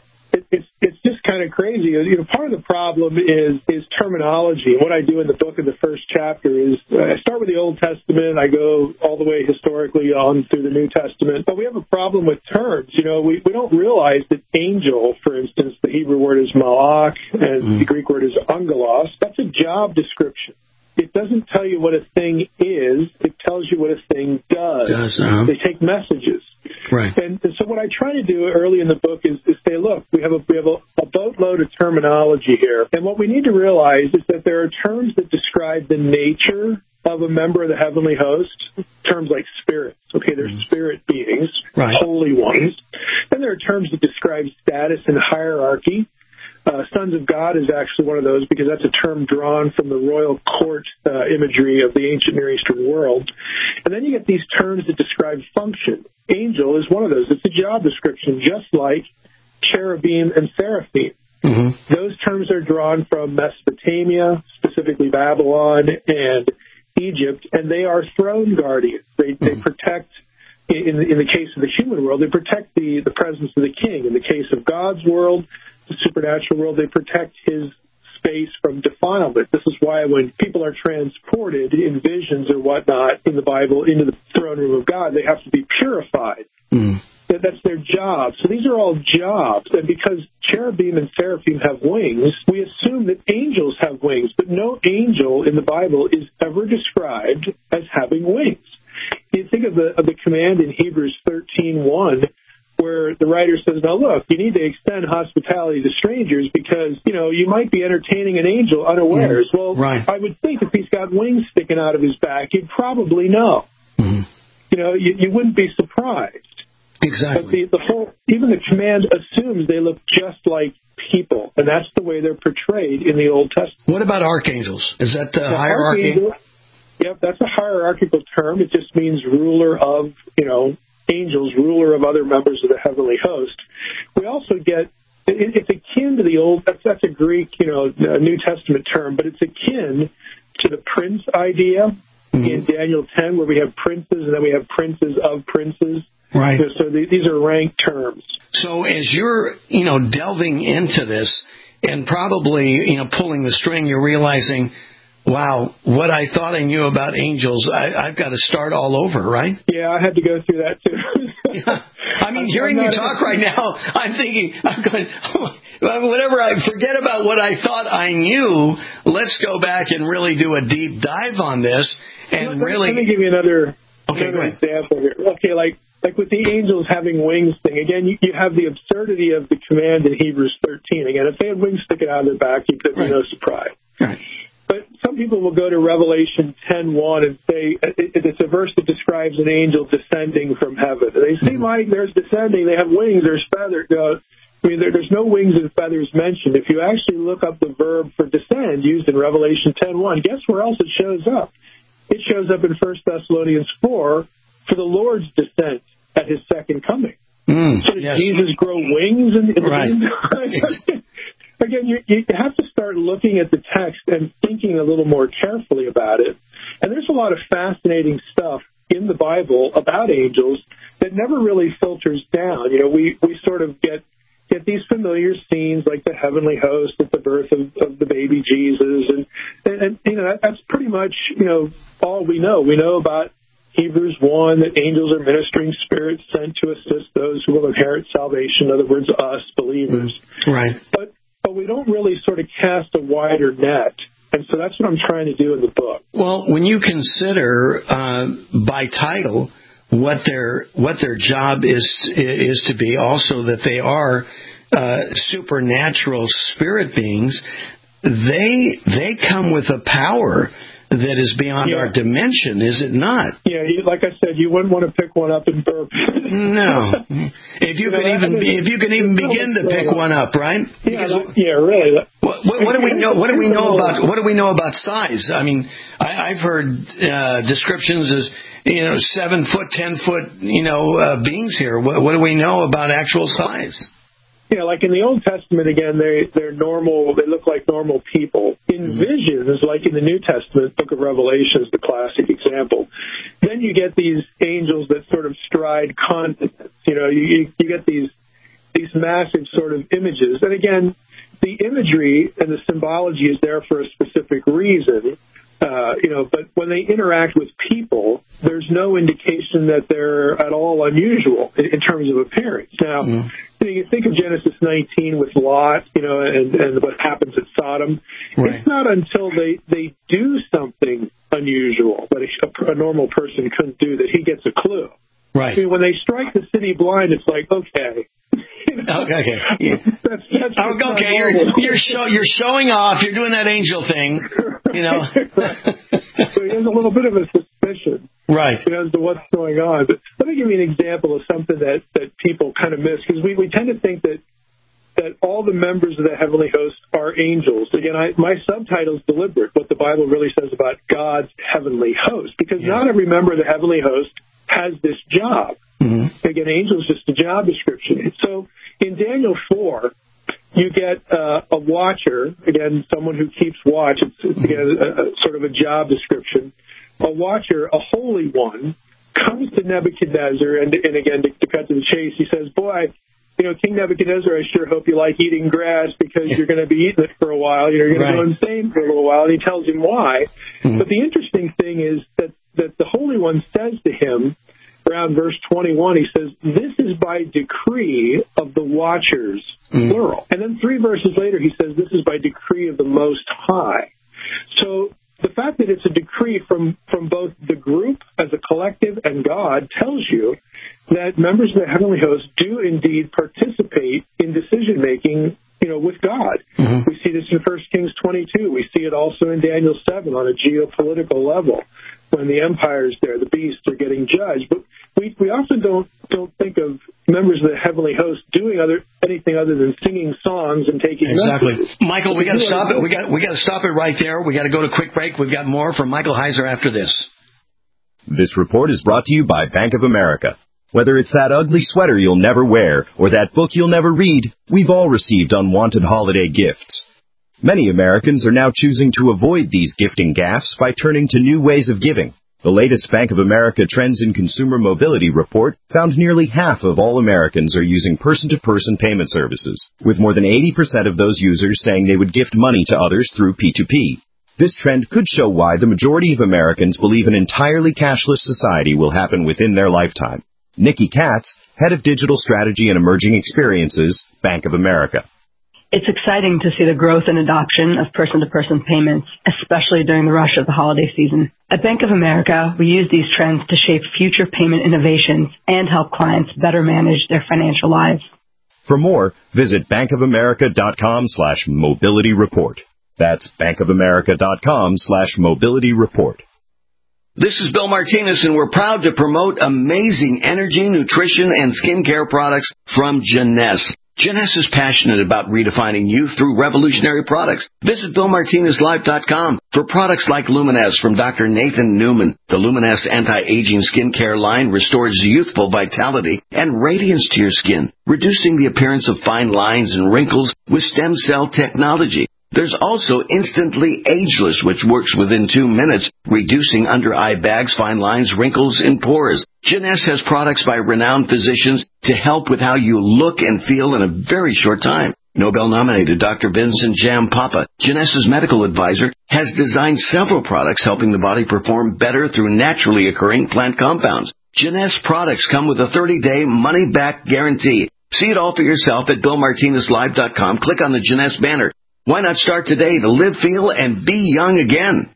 It's just kind of crazy. Part of the problem is terminology. What I do in the book in the first chapter is I start with the Old Testament. I go all the way historically on through the New Testament. But we have a problem with terms. We don't realize that angel, for instance, the Hebrew word is malach, and the Greek word is angelos. That's a job description. It doesn't tell you what a thing is. It tells you what a thing does. They take messages. Right. And so what I try to do early in the book is say, look, we have a boatload of terminology here. And what we need to realize is that there are terms that describe the nature of a member of the heavenly host, terms like spirits. Okay, they're spirit beings, holy ones. Then there are terms that describe status and hierarchy. Sons of God is actually one of those because that's a term drawn from the royal court imagery of the ancient Near Eastern world. And then you get these terms that describe function. Angel is one of those. It's a job description, just like cherubim and seraphim. Mm-hmm. Those terms are drawn from Mesopotamia, specifically Babylon and Egypt, and they are throne guardians. They protect, in the case of the human world, they protect the presence of the king. In the case of God's world, the supernatural world, they protect his space from defilement. This is why when people are transported in visions or whatnot in the Bible into the throne room of God, they have to be purified. That's their job. So these are all jobs. And because cherubim and seraphim have wings, we assume that angels have wings. But no angel in the Bible is ever described as having wings. You think of the command in Hebrews 13:1, where the writer says, now look, you need to extend hospitality to strangers because, you might be entertaining an angel unawares. Well, I would think if he's got wings sticking out of his back, you'd probably know. You wouldn't be surprised. Exactly. But even the command assumes they look just like people, and that's the way they're portrayed in the Old Testament. What about archangels? Is that the hierarchy? Yep, that's a hierarchical term. It just means ruler of, angels, ruler of other members of the heavenly host. We also get, it's akin to the old, that's a Greek, New Testament term, but it's akin to the prince idea in Daniel 10, where we have princes and then we have princes of princes. Right. So these are ranked terms. So as you're, delving into this and probably, pulling the string, you're realizing, wow, what I thought I knew about angels, I've got to start all over, right? Yeah, I had to go through that too. Yeah. I mean, hearing you talk right now, I'm thinking, I'm going, whatever, I forget about what I thought I knew. Let's go back and really do a deep dive on this. And let me give you another example here. Okay, like with the angels having wings thing, again, you have the absurdity of the command in Hebrews 13. Again, if they had wings sticking out of their back, you'd be no surprise. Right. But some people will go to Revelation 10:1 and say it's a verse that describes an angel descending from heaven. They seem like there's descending, they have wings, there's feathers. There's no wings and feathers mentioned. If you actually look up the verb for descend used in Revelation 10:1, guess where else it shows up? It shows up in 1 Thessalonians 4 for the Lord's descent at his second coming. So does Jesus grow wings in the meantime? Again, you have to start looking at the text and thinking a little more carefully about it. And there's a lot of fascinating stuff in the Bible about angels that never really filters down. We sort of get these familiar scenes like the heavenly host at the birth of the baby Jesus. And that's pretty much, all we know. We know about Hebrews 1, that angels are ministering spirits sent to assist those who will inherit salvation. In other words, us, believers. Right. But we don't really sort of cast a wider net And so that's what I'm trying to do in the book. Well, when you consider by title what their job is to be, also that they are supernatural spirit beings, they come with a power that is beyond our dimension, is it not? Yeah, like I said, you wouldn't want to pick one up and burp. No. If you can even begin to pick one up, right? Yeah, really. What do we know? What do we know about size? I mean, I've heard descriptions as 7 foot, 10 foot, beings here. What do we know about actual size? Yeah, like in the Old Testament, again, they're normal. They look like normal people. In visions, like in the New Testament, Book of Revelation is the classic example. Then you get these angels that sort of stride continents. You get these massive sort of images. And again, the imagery and the symbology is there for a specific reason. But when they interact with people, there's no indication that they're at all unusual in terms of appearance. Now, you think of Genesis 19 with Lot, and what happens at Sodom. Right. It's not until they do something unusual that a normal person couldn't do that he gets a clue. Right. I mean, when they strike the city blind, it's like, okay. Okay. Yeah. That's okay. You're showing off. You're doing that angel thing. So he has a little bit of a suspicion, right, as to what's going on. But let me give you an example of something that people kind of miss, because we tend to think that all the members of the heavenly host are angels. Again, my subtitle is deliberate. What the Bible really says about God's heavenly host, because not every member of the heavenly host has this job. Mm-hmm. Again, angel is just a job description. So in Daniel 4, you get a watcher, again, someone who keeps watch. It's again, sort of a job description. A watcher, a holy one, comes to Nebuchadnezzar, and again, to cut to the chase, he says, boy, King Nebuchadnezzar, I sure hope you like eating grass, because you're going to be eating it for a while. You're going to go insane for a little while. And he tells him why. Mm-hmm. But the interesting thing is that the Holy One says to him, around verse 21, he says, this is by decree of the watchers, plural. And then 3 verses later, he says, this is by decree of the Most High. So the fact that it's a decree from both the group as a collective and God tells you that members of the heavenly host do indeed participate in decision-making, with God. Mm-hmm. We see this in 1 Kings 22. We see it also in Daniel 7 on a geopolitical level, when the empires there, the beasts, are getting judged. But we often don't think of members of the heavenly host doing anything other than singing songs and taking messages. Michael, we got to stop it. We got to stop it right there. We got to go to a quick break. We've got more from Michael Heiser after this. This report is brought to you by Bank of America. Whether it's that ugly sweater you'll never wear or that book you'll never read, we've all received unwanted holiday gifts. Many Americans are now choosing to avoid these gifting gaffes by turning to new ways of giving. The latest Bank of America Trends in Consumer Mobility report found nearly half of all Americans are using person-to-person payment services, with more than 80% of those users saying they would gift money to others through P2P. This trend could show why the majority of Americans believe an entirely cashless society will happen within their lifetime. Nikki Katz, Head of Digital Strategy and Emerging Experiences, Bank of America. It's exciting to see the growth and adoption of person-to-person payments, especially during the rush of the holiday season. At Bank of America, we use these trends to shape future payment innovations and help clients better manage their financial lives. For more, visit bankofamerica.com/mobility report. That's bankofamerica.com/mobility report. This is Bill Martinez, and we're proud to promote amazing energy, nutrition, and skincare products from Jeunesse. Jeunesse is passionate about redefining youth through revolutionary products. Visit BillMartinezLife.com for products like Luminesse from Dr. Nathan Newman. The Luminesse anti-aging skincare line restores youthful vitality and radiance to your skin, reducing the appearance of fine lines and wrinkles with stem cell technology. There's also Instantly Ageless, which works within 2 minutes, reducing under-eye bags, fine lines, wrinkles, and pores. Jeunesse has products by renowned physicians to help with how you look and feel in a very short time. Nobel-nominated Dr. Vincent Jampapa, Jeunesse's medical advisor, has designed several products helping the body perform better through naturally occurring plant compounds. Jeunesse products come with a 30-day money-back guarantee. See it all for yourself at BillMartinezLive.com. Click on the Jeunesse banner. Why not start today to live, feel, and be young again?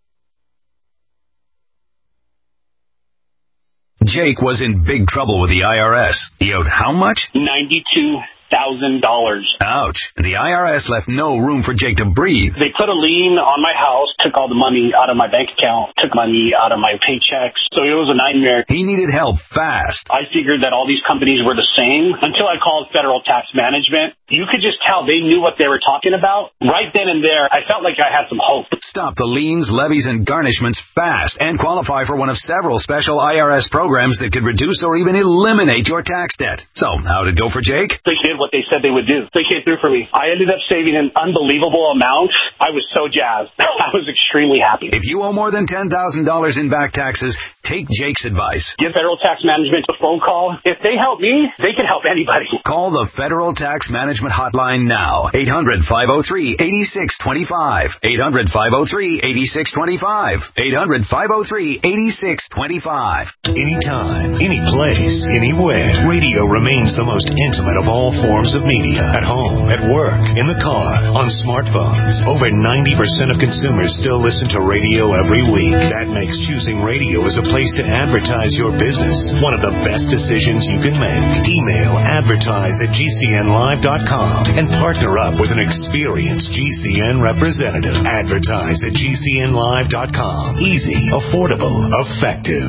Jake was in big trouble with the IRS. He owed how much? $92,000. Ouch. And the IRS left no room for Jake to breathe. They put a lien on my house, took all the money out of my bank account, took money out of my paychecks. So it was a nightmare. He needed help fast. I figured that all these companies were the same until I called Federal Tax Management. You could just tell they knew what they were talking about. Right then and there, I felt like I had some hope. Stop the liens, levies, and garnishments fast and qualify for one of several special IRS programs that could reduce or even eliminate your tax debt. So, how'd it go for Jake? They did what they said they would do. They came through for me. I ended up saving an unbelievable amount. I was so jazzed. I was extremely happy. If you owe more than $10,000 in back taxes, take Jake's advice. Give Federal Tax Management a phone call. If they help me, they can help anybody. Call the Federal Tax Management Hotline now. 800-503-8625. 800-503-8625. 800-503-8625. Anytime, any place, anywhere. Radio remains the most intimate of all forms of media. At home, at work, in the car, on smartphones. Over 90% of consumers still listen to radio every week. That makes choosing radio as a place to advertise your business one of the best decisions you can make. Email advertise@gcnlive.com and partner up with an experienced GCN representative. Advertise@gcnlive.com. Easy, affordable, effective.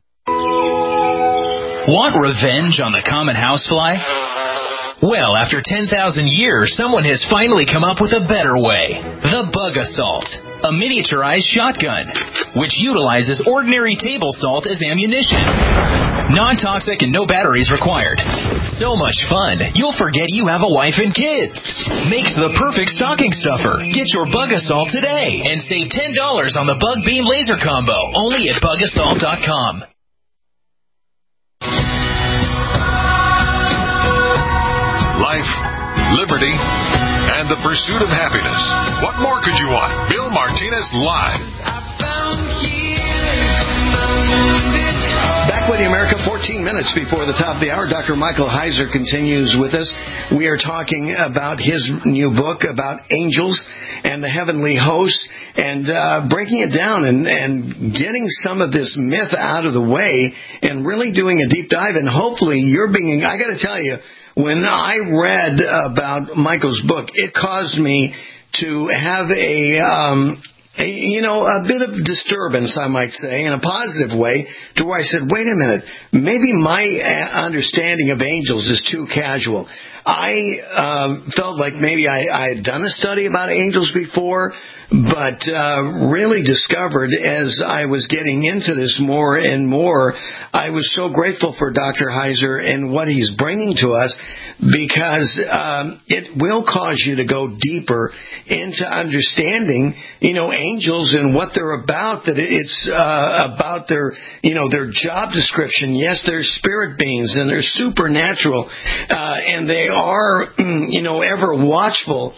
Want revenge on the common housefly? Well, after 10,000 years, someone has finally come up with a better way. The Bug Assault, a miniaturized shotgun, which utilizes ordinary table salt as ammunition. Non-toxic and no batteries required. So much fun, you'll forget you have a wife and kids. Makes the perfect stocking stuffer. Get your Bug Assault today and save $10 on the Bug Beam Laser Combo, only at bugassault.com. Life, liberty, and the pursuit of happiness. What more could you want? Bill Martinez Live. Back with you, America, 14 minutes before the top of the hour. Dr. Michael Heiser continues with us. We are talking about his new book about angels and the heavenly hosts and breaking it down and getting some of this myth out of the way and really doing a deep dive. And hopefully you're being, I got to tell you, when I read about Michael's book, it caused me to have a bit of disturbance, I might say, in a positive way, to where I said, wait a minute, maybe my understanding of angels is too casual. I felt like maybe I had done a study about angels before, but really discovered as I was getting into this more and more, I was so grateful for Dr. Heiser and what he's bringing to us, because it will cause you to go deeper into understanding, angels and what they're about, that it's about their job description. Yes, they're spirit beings and they're supernatural, and they are, ever watchful,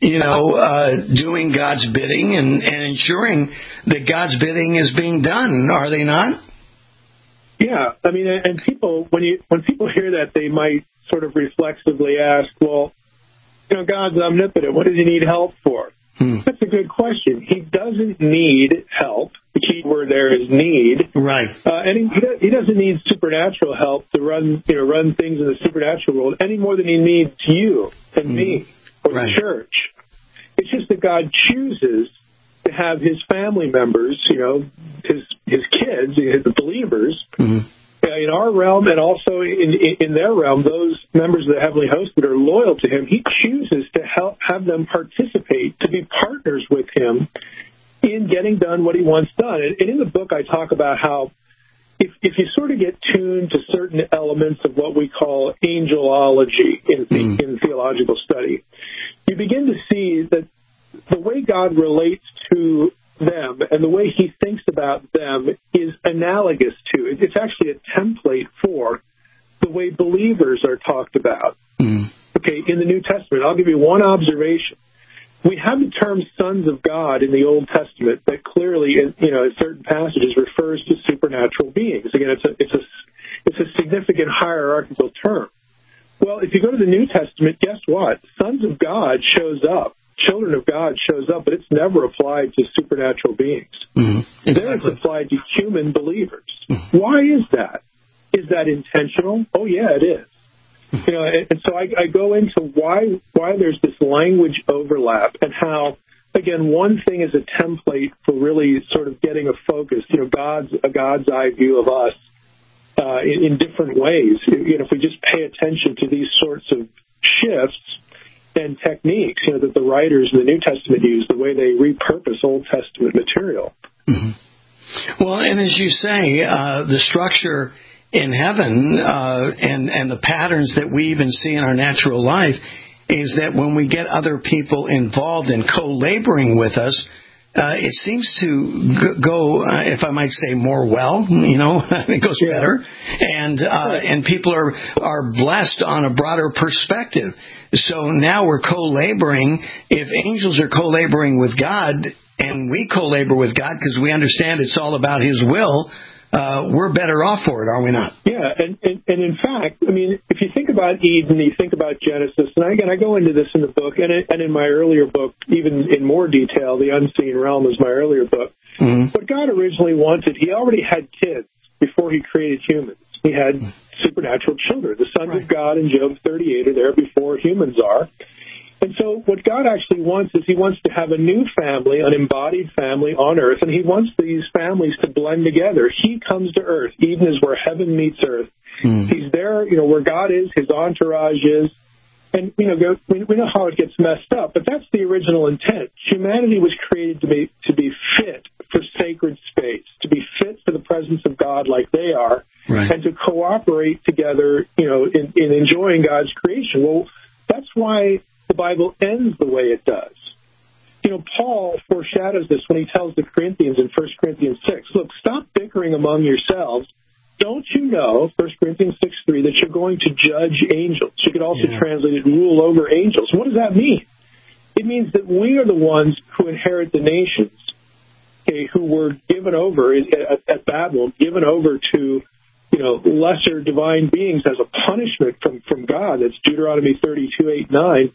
doing God's bidding and ensuring that God's bidding is being done, are they not? Yeah, I mean, and people, when people hear that, they might sort of reflexively ask, well, God's omnipotent. What does he need help for? That's a good question. He doesn't need help. The key word there is need. Right. And he doesn't need supernatural help to run things in the supernatural world any more than he needs you and me or the church. It's just that God chooses to have his family members, his kids, the believers, in our realm and also in their realm, those members of the heavenly host that are loyal to him, he chooses to have them participate, to be partners with him in getting done what he wants done. And in the book, I talk about how if you sort of get tuned to certain elements of what we call angelology in theological study, you begin to see that the way God relates to them and the way he thinks about them is analogous to, it's actually a template for the way believers are talked about. Okay, in the New Testament, I'll give you one observation. We have the term sons of God in the Old Testament that clearly, in certain passages, refers to supernatural beings. Again, it's a significant hierarchical term. Well, if you go to the New Testament, guess what? Sons of God shows up children of God shows up, but it's never applied to supernatural beings. Exactly. There it's applied to human believers. Why is that? Is that intentional? Oh, yeah, it is. You know, and so I go into why there's this language overlap and how, again, one thing is a template for really sort of getting a focus, you know, God's eye view of us in different ways. You know, if we just pay attention to these sorts of shifts and techniques, you know, that the writers in the New Testament use, the way they repurpose Old Testament material. Well, and as you say, the structure in heaven and the patterns that we even see in our natural life is that when we get other people involved in co-laboring with us, it seems to go, if I might say, more well. You know, it goes better, and people are blessed on a broader perspective. So now we're co-laboring. If angels are co-laboring with God, and we co-labor with God because we understand it's all about His will, we're better off for it, are we not? Yeah, and in fact, I mean, if you think about Eden, you think about Genesis, and again, I go into this in the book, and in my earlier book, even in more detail, The Unseen Realm is my earlier book. What God originally wanted, He already had kids before He created humans. He had supernatural children. The sons of God in Job 38 are there before humans are. And so what God actually wants is He wants to have a new family, an embodied family on earth, and He wants these families to blend together. He comes to earth. Eden is where heaven meets earth. He's there, you know, where God is, His entourage is. And, you know, we know how it gets messed up, but that's the original intent. Humanity was created to be fit for sacred space, to be fit for the presence of God like they are, and to cooperate together, you know, in enjoying God's creation. Well, that's why the Bible ends the way it does. You know, Paul foreshadows this when he tells the Corinthians in 1 Corinthians 6, look, stop bickering among yourselves. Don't you know, 1 Corinthians 6:3, that you're going to judge angels? You could also translate it, rule over angels. What does that mean? It means that we are the ones who inherit the nations, okay, who were given over at Babylon, given over to, you know, lesser divine beings as a punishment from God. That's Deuteronomy 32:8-9.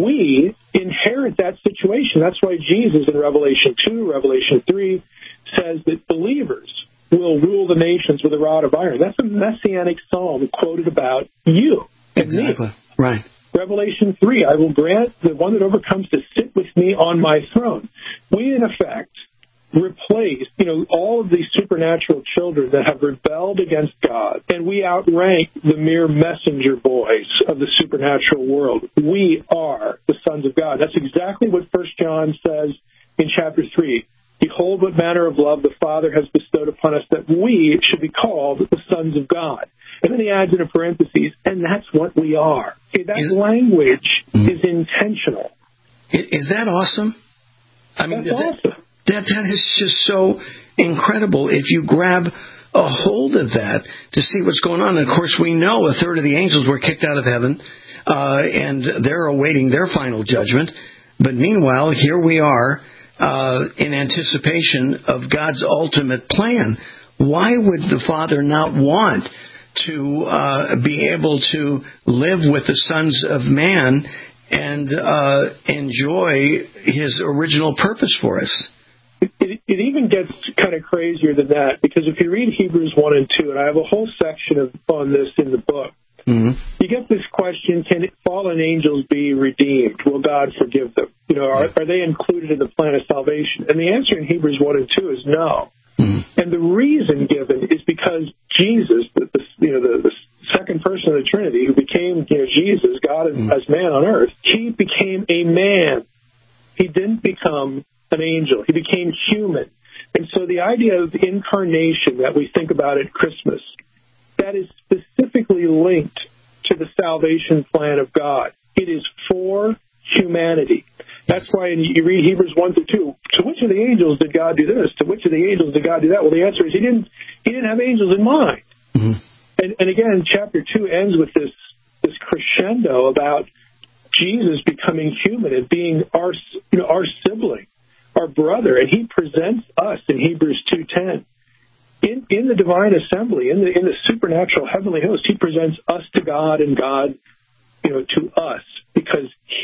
We inherit that situation. That's why Jesus in Revelation 2, Revelation 3 says that believers will rule the nations with a rod of iron. That's a messianic psalm quoted about you and me. Right. Revelation 3, I will grant the one that overcomes to sit with me on my throne. We, in effect, replace, you know, all of these supernatural children that have rebelled against God, and we outrank the mere messenger boys of the supernatural world. We are the sons of God. That's exactly what 1 John says in chapter 3. Behold, what manner of love the Father has bestowed upon us, that we should be called the sons of God. And then he adds in a parentheses, and that's what we are. Okay, that language is intentional. Is that awesome? I mean, that's awesome. That is just so incredible if you grab a hold of that to see what's going on. And of course, we know a third of the angels were kicked out of heaven, and they're awaiting their final judgment. But meanwhile, here we are in anticipation of God's ultimate plan. Why would the Father not want to be able to live with the sons of man and enjoy His original purpose for us? It even gets kind of crazier than that, because if you read Hebrews 1 and 2, and I have a whole section on this in the book, you get this question, can fallen angels be redeemed? Will God forgive them? You know, are they included in the plan of salvation? And the answer in Hebrews 1 and 2 is no. And the reason given is because Jesus, the second person of the Trinity, who became, you know, Jesus, God as man on earth, He became a man. He didn't become an angel. He became human. And so the idea of incarnation that we think about at Christmas, that is specifically linked to the salvation plan of God. It is for humanity. That's why you read Hebrews 1 through 2. To which of the angels did God do this? To which of the angels did God do that? Well, the answer is He didn't have angels in mind. And again, chapter 2 ends with this crescendo about Jesus becoming human and being our sibling, our brother, and He presents us in Hebrews 2:10. In the divine assembly, in the supernatural heavenly host, He presents us to God and God, you know, to us, because He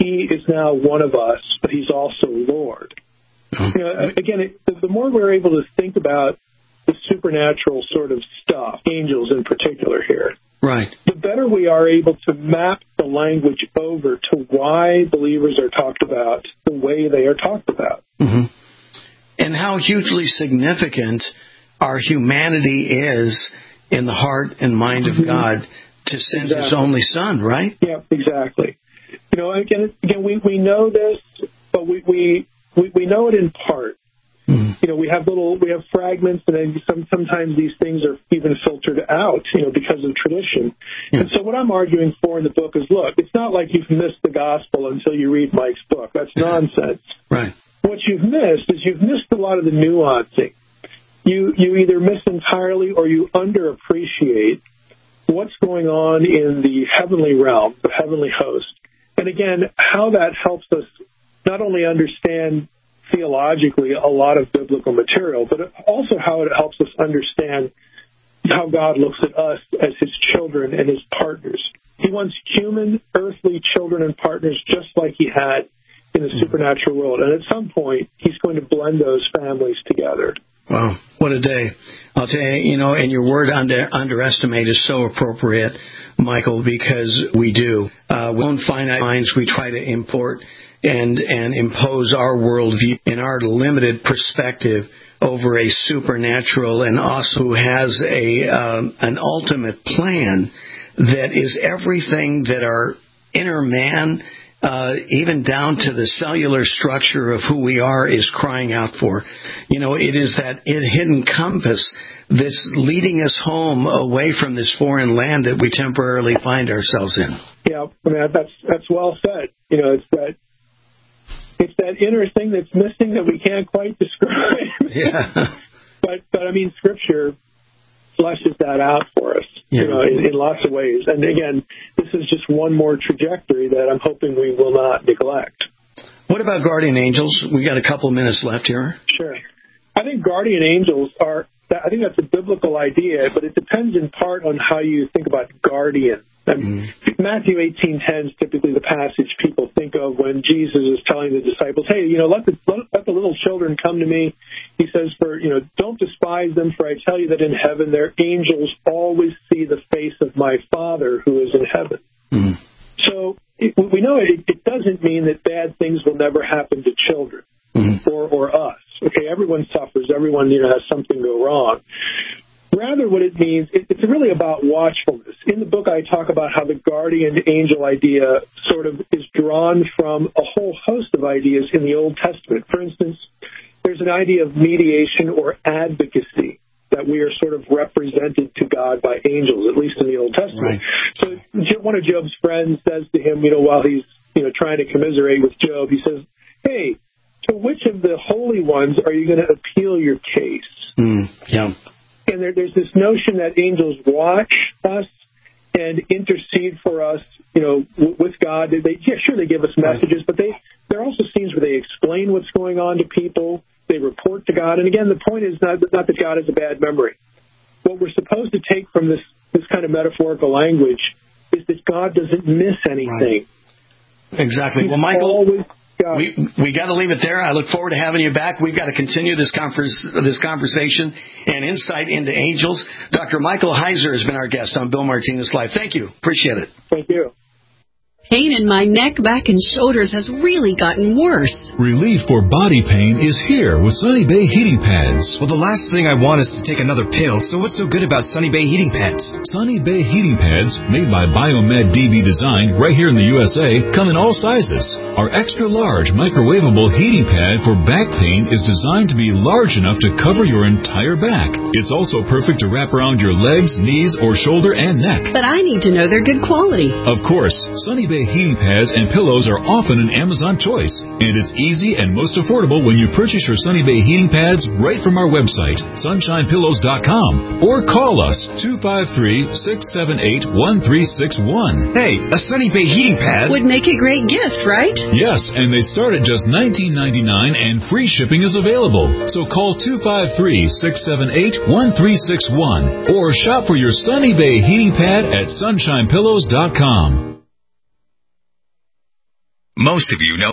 he is now one of us, but he's also Lord. Again, the more we're able to think about the supernatural sort of stuff, angels in particular here, right, the better we are able to map the language over to why believers are talked about the way they are talked about. Mm-hmm. And how hugely significant our humanity is in the heart and mind of God to send His only Son, right? Yeah, exactly. Again, we know this, but we know it in part. We have fragments, and then sometimes these things are even filtered out, because of tradition. And so what I'm arguing for in the book is, look, it's not like you've missed the gospel until you read Mike's book. That's nonsense. Right. What you've missed is you've missed a lot of the nuancing. You either miss entirely or you underappreciate what's going on in the heavenly realm, the heavenly host. And again, how that helps us not only understand theologically a lot of biblical material, but also how it helps us understand how God looks at us as His children and His partners. He wants human, earthly children and partners just like He had in the supernatural world. And at some point, He's going to blend those families together. Wow, what a day. I'll tell you, and your word underestimate is so appropriate, Michael, because we do. With own finite minds, we try to import and impose our worldview and our limited perspective over a supernatural and also who has an ultimate plan that is everything that our inner man, even down to the cellular structure of who we are, is crying out for. It is that hidden compass that's leading us home away from this foreign land that we temporarily find ourselves in. Yeah, that's well said. It's that inner thing that's missing that we can't quite describe. Yeah. But Scripture fleshes that out for us, in lots of ways. And again, this is just one more trajectory that I'm hoping we will not neglect. What about guardian angels? We got a couple of minutes left here. Sure. I think guardian angels I think that's a biblical idea, but it depends in part on how you think about guardian. Matthew 18:10 is typically the passage people think of when Jesus is telling the disciples, hey, let the little children come to me. He says, don't despise them, for I tell you that in heaven their angels always see the face of my Father who is in heaven. Mm-hmm. So we know it doesn't mean that bad things will never happen to children or us. Okay, everyone suffers. Everyone has something go wrong. Rather, what it means, it's really about watchfulness. In the book, I talk about how the guardian angel idea sort of is drawn from a whole host of ideas in the Old Testament. For instance, there's an idea of mediation or advocacy, that we are sort of represented to God by angels, at least in the Old Testament. Right. So one of Job's friends says to him, while he's trying to commiserate with Job, he says, hey, to which of the holy ones are you going to appeal your case? Yeah. And there's this notion that angels watch us and intercede for us, with God. They give us messages, but there are also scenes where they explain what's going on to people. They report to God. And again, the point is not that God has a bad memory. What we're supposed to take from this kind of metaphorical language is that God doesn't miss anything. Right. Exactly. Well, Michael, we got to leave it there. I look forward to having you back. We've got to continue this conversation and insight into angels. Dr. Michael Heiser has been our guest on Bill Martinez Live. Thank you. Appreciate it. Thank you. Pain in my neck, back, and shoulders has really gotten worse. Relief for body pain is here with Sunny Bay Heating Pads. Well, the last thing I want is to take another pill, so what's so good about Sunny Bay Heating Pads? Sunny Bay Heating Pads, made by Biomed DB Design right here in the USA, come in all sizes. Our extra-large microwavable heating pad for back pain is designed to be large enough to cover your entire back. It's also perfect to wrap around your legs, knees, or shoulder and neck. But I need to know they're good quality. Of course, Sunny Bay heating pads and pillows are often an Amazon choice, and it's easy and most affordable when you purchase your Sunny Bay heating pads right from our website, sunshinepillows.com, or call us 253-678-1361. Hey, a Sunny Bay heating pad would make a great gift, right? Yes, and they start at just $19.99 and free shipping is available. So call 253-678-1361 or shop for your Sunny Bay heating pad at sunshinepillows.com. Most of you know